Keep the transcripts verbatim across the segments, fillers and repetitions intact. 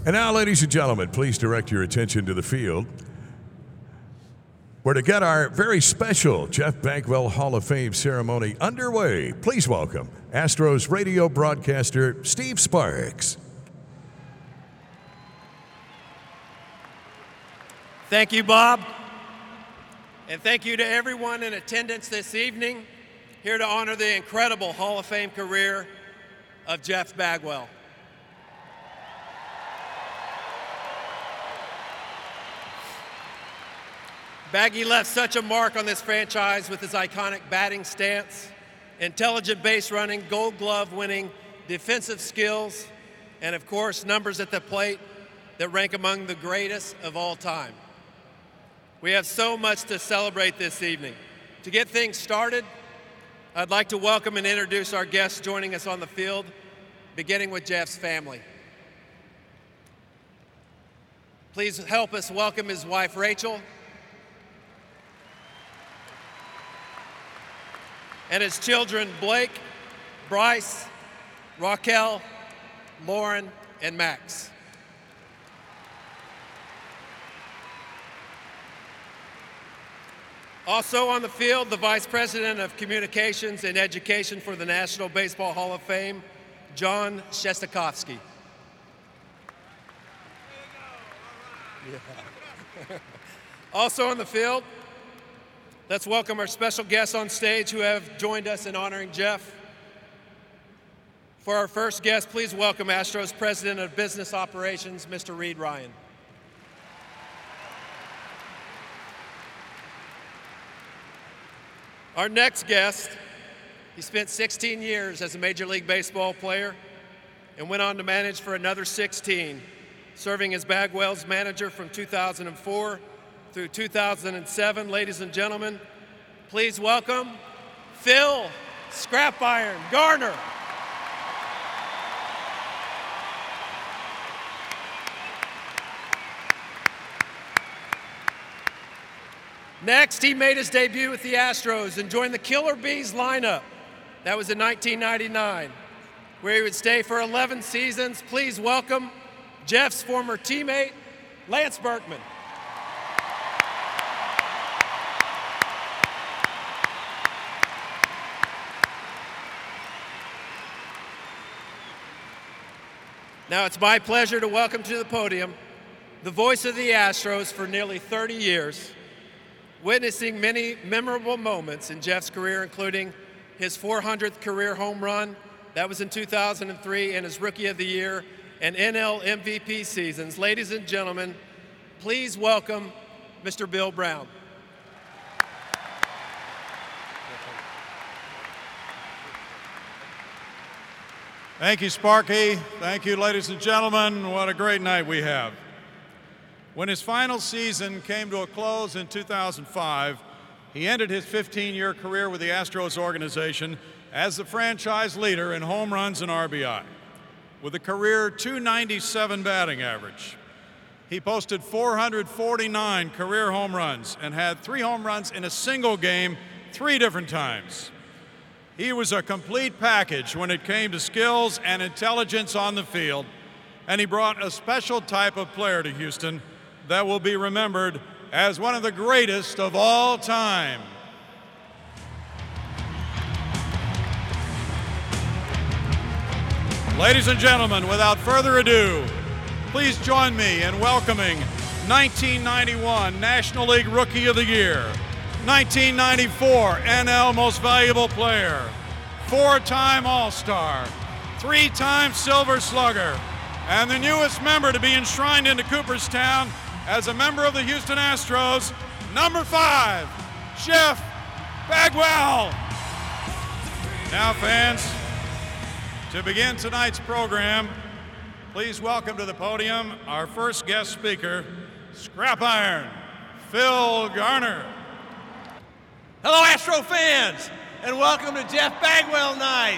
And now, ladies and gentlemen, please direct your attention to the field, where to get our very special Jeff Bagwell Hall of Fame ceremony underway, please welcome Astros radio broadcaster Steve Sparks. Thank you, Bob. And thank you to everyone in attendance this evening, here to honor the incredible Hall of Fame career of Jeff Bagwell. Baggy left such a mark on this franchise with his iconic batting stance, intelligent base running, gold glove winning, defensive skills, and of course, numbers at the plate that rank among the greatest of all time. We have so much to celebrate this evening. To get things started, I'd like to welcome and introduce our guests joining us on the field, beginning with Jeff's family. Please help us welcome his wife, Rachel, and his children, Blake, Bryce, Raquel, Lauren, and Max. Also on the field, the Vice President of Communications and Education for the National Baseball Hall of Fame, John Shestakofsky. Yeah. Also on the field, let's welcome our special guests on stage who have joined us in honoring Jeff. For our first guest, please welcome Astros President of Business Operations, Mister Reid Ryan. Our next guest, he spent sixteen years as a Major League Baseball player and went on to manage for another sixteen, serving as Bagwell's manager from two thousand four through two thousand seven. Ladies and gentlemen, please welcome Phil Scrap Iron Garner. Next, he made his debut with the Astros and joined the Killer Bees lineup. That was in nineteen ninety-nine, where he would stay for eleven seasons. Please welcome Jeff's former teammate, Lance Berkman. Now it's my pleasure to welcome to the podium the voice of the Astros for nearly thirty years, witnessing many memorable moments in Jeff's career, including his four hundredth career home run, that was in two thousand three, and his Rookie of the Year and N L M V P seasons. Ladies and gentlemen, please welcome Mister Bill Brown. Thank you, Sparky. Thank you, ladies and gentlemen. What a great night we have. When his final season came to a close in two thousand five, he ended his fifteen-year career with the Astros organization as the franchise leader in home runs and R B I, with a career two ninety-seven batting average. He posted four hundred forty-nine career home runs and had three home runs in a single game three different times. He was a complete package when it came to skills and intelligence on the field, and he brought a special type of player to Houston that will be remembered as one of the greatest of all time. Ladies and gentlemen, without further ado, please join me in welcoming nineteen ninety-one National League Rookie of the Year, nineteen ninety-four N L Most Valuable Player, four-time All-Star, three-time Silver Slugger, and the newest member to be enshrined into Cooperstown as a member of the Houston Astros, number five, Jeff Bagwell. Now, fans, to begin tonight's program, please welcome to the podium our first guest speaker, Scrap Iron, Phil Garner. Hello, Astro fans, and welcome to Jeff Bagwell Night.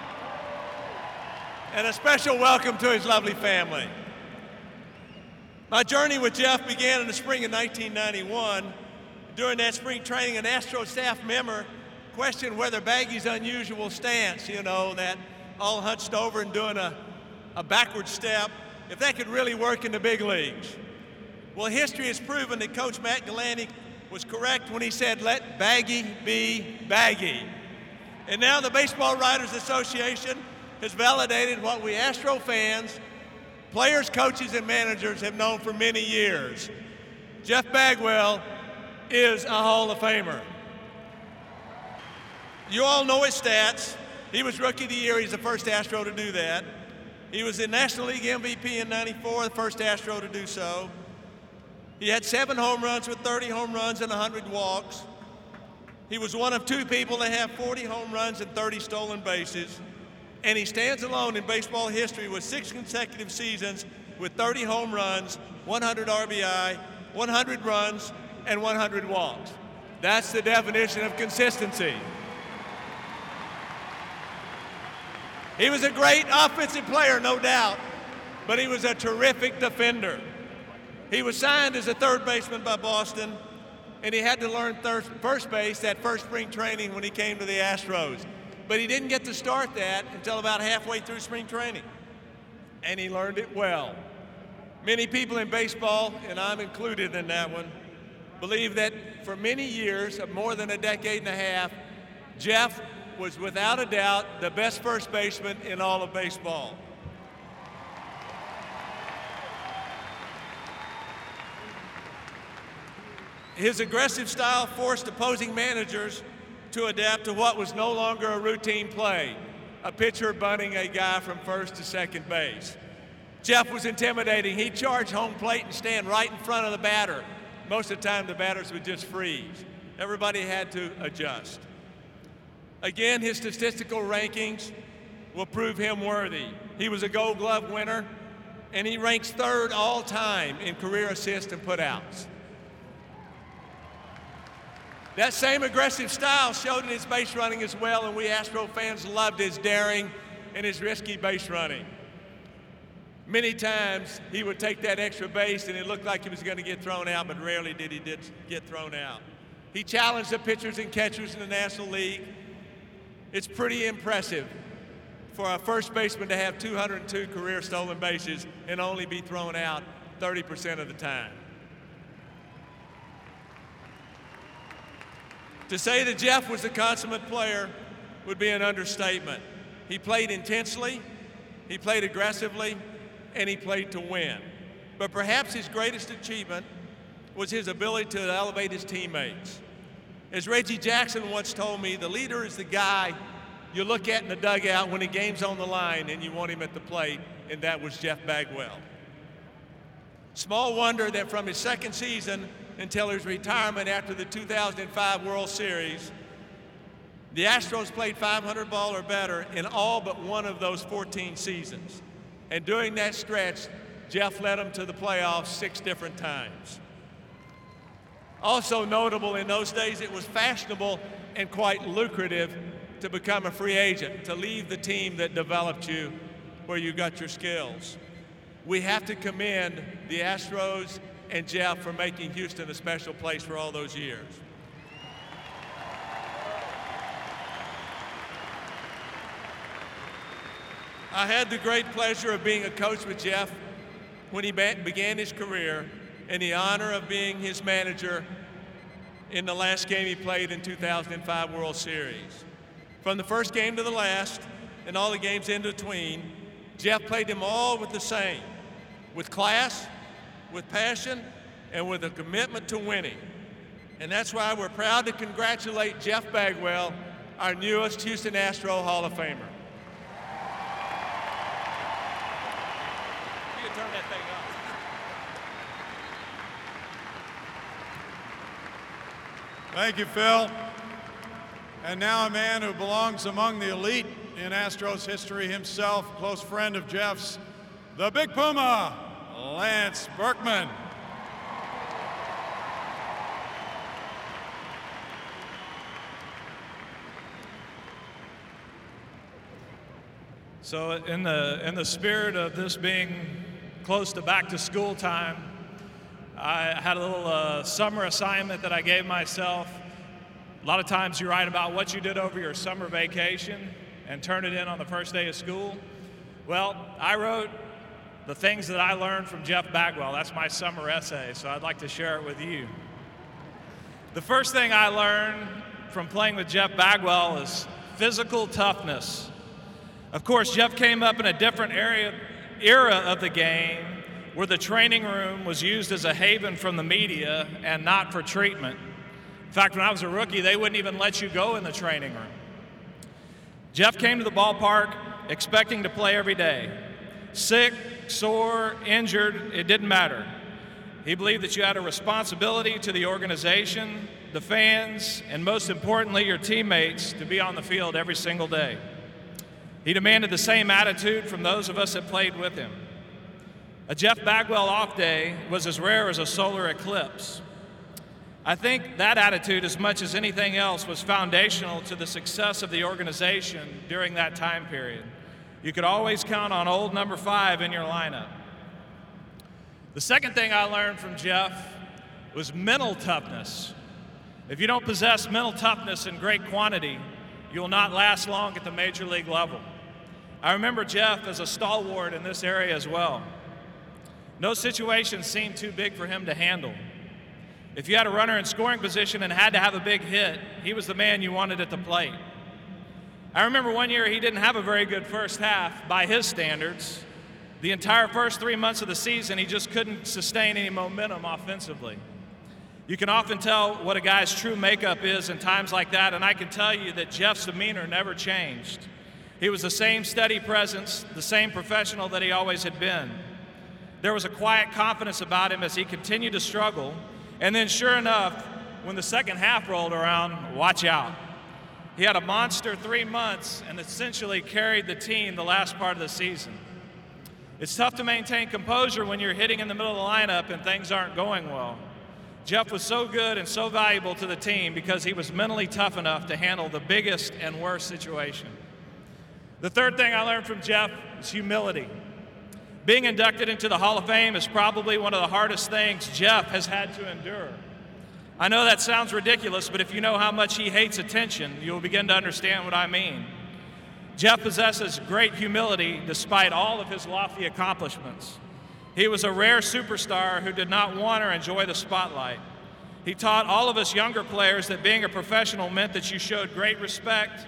And a special welcome to his lovely family. My journey with Jeff began in the spring of nineteen ninety-one. During that spring training, an Astro staff member questioned whether Baggy's unusual stance, you know, that all hunched over and doing a, a backward step, if that could really work in the big leagues. Well, history has proven that Coach Matt Galante was correct when he said, let baggy be baggy. And now the Baseball Writers Association has validated what we Astro fans, players, coaches, and managers have known for many years. Jeff Bagwell is a Hall of Famer. You all know his stats. He was Rookie of the Year. He's the first Astro to do that. He was the National League M V P in ninety-four, the first Astro to do so. He had seven home runs with thirty home runs and one hundred walks. He was one of two people to have forty home runs and thirty stolen bases. And he stands alone in baseball history with six consecutive seasons with thirty home runs, one hundred R B I, one hundred runs, and one hundred walks. That's the definition of consistency. He was a great offensive player, no doubt, but he was a terrific defender. He was signed as a third baseman by Boston, and he had to learn third, first base that first spring training when he came to the Astros. But he didn't get to start that until about halfway through spring training, and he learned it well. Many people in baseball, and I'm included in that one, believe that for many years, of more than a decade and a half, Jeff was without a doubt the best first baseman in all of baseball. His aggressive style forced opposing managers to adapt to what was no longer a routine play, a pitcher bunting a guy from first to second base. Jeff was intimidating. He'd charge home plate and stand right in front of the batter. Most of the time, the batters would just freeze. Everybody had to adjust. Again, his statistical rankings will prove him worthy. He was a Gold Glove winner, and he ranks third all time in career assists and putouts. That same aggressive style showed in his base running as well, and we Astro fans loved his daring and his risky base running. Many times he would take that extra base and it looked like he was going to get thrown out, but rarely did he did get thrown out. He challenged the pitchers and catchers in the National League. It's pretty impressive for a first baseman to have two hundred two career stolen bases and only be thrown out thirty percent of the time. To say that Jeff was a consummate player would be an understatement. He played intensely, he played aggressively, and he played to win. But perhaps his greatest achievement was his ability to elevate his teammates. As Reggie Jackson once told me, the leader is the guy you look at in the dugout when the game's on the line and you want him at the plate, and that was Jeff Bagwell. Small wonder that from his second season until his retirement after the two thousand five World Series, the Astros played five hundred ball or better in all but one of those fourteen seasons. And during that stretch, Jeff led them to the playoffs six different times. Also notable, in those days, it was fashionable and quite lucrative to become a free agent, to leave the team that developed you where you got your skills. We have to commend the Astros and Jeff for making Houston a special place for all those years. I had the great pleasure of being a coach with Jeff when he began his career, and the honor of being his manager in the last game he played in two thousand five World Series. From the first game to the last, and all the games in between, Jeff played them all with the same, with class, with passion, and with a commitment to winning. And that's why we're proud to congratulate Jeff Bagwell, our newest Houston Astro Hall of Famer. You can turn that thing off. Thank you, Phil. And now a man who belongs among the elite in Astros history himself, close friend of Jeff's, the Big Puma, Lance Berkman. So in the, in the spirit of this being close to back to school time, I had a little uh, summer assignment that I gave myself. A lot of times you write about what you did over your summer vacation and turn it in on the first day of school. Well, I wrote the things that I learned from Jeff Bagwell. That's my summer essay, so I'd like to share it with you. The first thing I learned from playing with Jeff Bagwell is physical toughness. Of course, Jeff came up in a different area, era of the game where the training room was used as a haven from the media and not for treatment. In fact, when I was a rookie, they wouldn't even let you go in the training room. Jeff came to the ballpark expecting to play every day. Sick, sore, injured, it didn't matter. He believed that you had a responsibility to the organization, the fans, and most importantly, your teammates to be on the field every single day. He demanded the same attitude from those of us that played with him. A Jeff Bagwell off day was as rare as a solar eclipse. I think that attitude, as much as anything else, was foundational to the success of the organization during that time period. You could always count on old number five in your lineup. The second thing I learned from Jeff was mental toughness. If you don't possess mental toughness in great quantity, you will not last long at the major league level. I remember Jeff as a stalwart in this area as well. No situation seemed too big for him to handle. If you had a runner in scoring position and had to have a big hit, he was the man you wanted at the plate. I remember one year he didn't have a very good first half by his standards. The entire first three months of the season, he just couldn't sustain any momentum offensively. You can often tell what a guy's true makeup is in times like that, and I can tell you that Jeff's demeanor never changed. He was the same steady presence, the same professional that he always had been. There was a quiet confidence about him as he continued to struggle, and then sure enough, when the second half rolled around, watch out. He had a monster three months and essentially carried the team the last part of the season. It's tough to maintain composure when you're hitting in the middle of the lineup and things aren't going well. Jeff was so good and so valuable to the team because he was mentally tough enough to handle the biggest and worst situation. The third thing I learned from Jeff is humility. Being inducted into the Hall of Fame is probably one of the hardest things Jeff has had to endure. I know that sounds ridiculous, but if you know how much he hates attention, you'll begin to understand what I mean. Jeff possesses great humility despite all of his lofty accomplishments. He was a rare superstar who did not want or enjoy the spotlight. He taught all of us younger players that being a professional meant that you showed great respect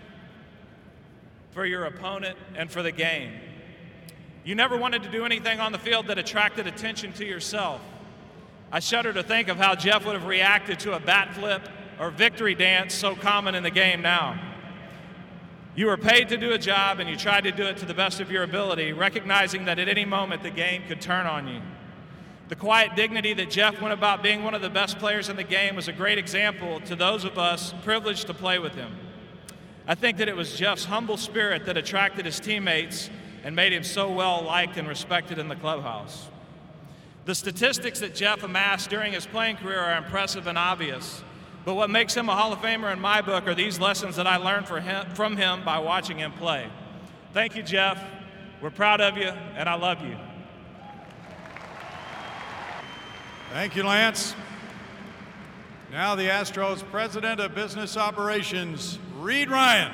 for your opponent and for the game. You never wanted to do anything on the field that attracted attention to yourself. I shudder to think of how Jeff would have reacted to a bat flip or victory dance so common in the game now. You were paid to do a job and you tried to do it to the best of your ability, recognizing that at any moment the game could turn on you. The quiet dignity that Jeff went about being one of the best players in the game was a great example to those of us privileged to play with him. I think that it was Jeff's humble spirit that attracted his teammates and made him so well liked and respected in the clubhouse. The statistics that Jeff amassed during his playing career are impressive and obvious, but what makes him a Hall of Famer in my book are these lessons that I learned for him, from him by watching him play. Thank you, Jeff. We're proud of you, and I love you. Thank you, Lance. Now the Astros President of Business Operations, Reid Ryan.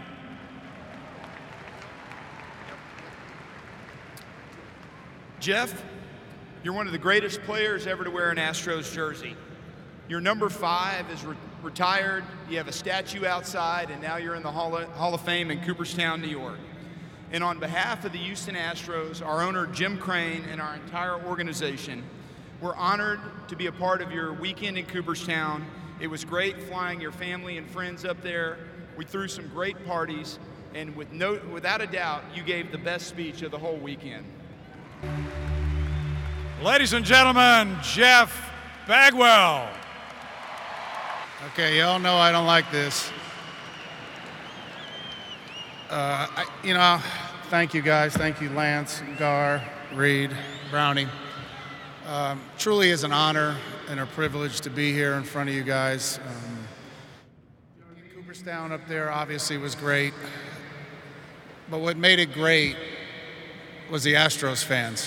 Jeff, you're one of the greatest players ever to wear an Astros jersey. Your number five is re- retired, you have a statue outside, and now you're in the Hall of, Hall of Fame in Cooperstown, New York. And on behalf of the Houston Astros, our owner Jim Crane, and our entire organization, we're honored to be a part of your weekend in Cooperstown. It was great flying your family and friends up there. We threw some great parties, and with no, without a doubt, you gave the best speech of the whole weekend. Ladies and gentlemen, Jeff Bagwell. Okay, y'all know I don't like this. Uh, I, you know, thank you guys. Thank you, Lance, Gar, Reid, Brownie. Um, truly is an honor and a privilege to be here in front of you guys. Um, Cooperstown up there obviously was great, but what made it great was the Astros fans.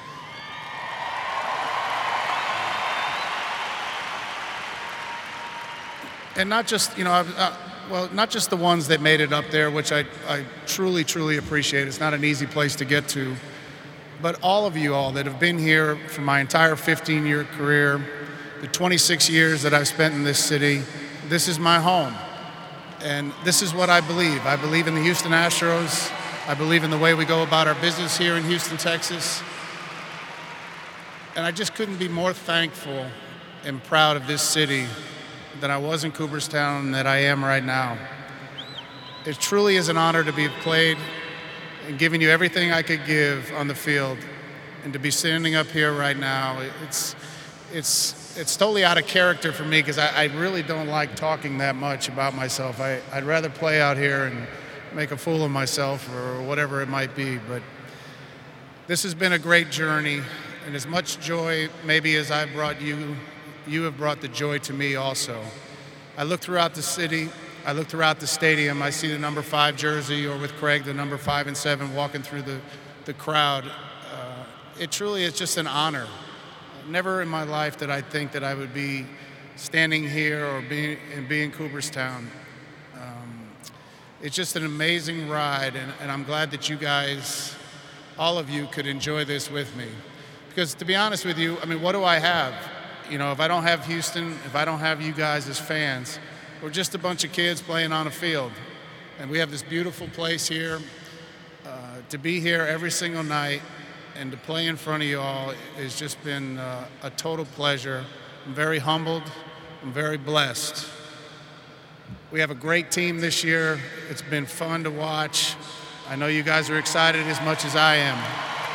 And not just, you know, uh, well, not just the ones that made it up there, which I, I truly, truly appreciate. It's not an easy place to get to. but all of you all that have been here for my entire fifteen-year career, the twenty-six years that I've spent in this city. This is my home, and this is what I believe. I believe in the Houston Astros. I believe in the way we go about our business here in Houston, Texas. And I just couldn't be more thankful and proud of this city than I was in Cooperstown and that I am right now. It truly is an honor to be played and giving you everything I could give on the field, and to be standing up here right now. It's, it's, it's totally out of character for me because I, I really don't like talking that much about myself. I, I'd rather play out here and make a fool of myself or whatever it might be. But this has been a great journey, and as much joy maybe as I've brought you, you have brought the joy to me also. I look throughout the city, I look throughout the stadium, I see the number five jersey, or with Craig, the number five and seven walking through the, the crowd. Uh, it truly is just an honor. Never in my life did I think that I would be standing here or be, and be in Cooperstown. Um, it's just an amazing ride, and, and I'm glad that you guys, all of you, could enjoy this with me. Because to be honest with you, I mean, what do I have? You know, if I don't have Houston, if I don't have you guys as fans, we're just a bunch of kids playing on a field. And we have this beautiful place here. Uh, to be here every single night and to play in front of you all has just been uh, a total pleasure. I'm very humbled. I'm very blessed. We have a great team this year. It's been fun to watch. I know you guys are excited as much as I am.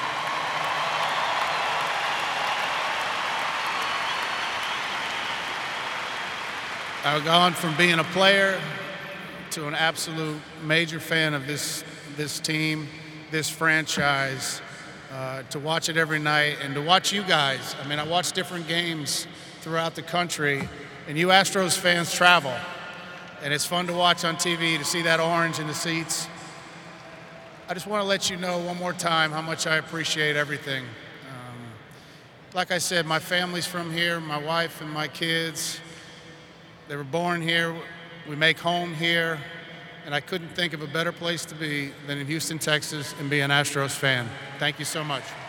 I've gone from being a player to an absolute major fan of this, this team, this franchise. Uh, to watch it every night and to watch you guys. I mean, I watch different games throughout the country, and you Astros fans travel. And it's fun to watch on T V, to see that orange in the seats. I just want to let you know one more time how much I appreciate everything. Um, like I said, my family's from here, my wife and my kids. They were born here. We make home here. And I couldn't think of a better place to be than in Houston, Texas, and be an Astros fan. Thank you so much.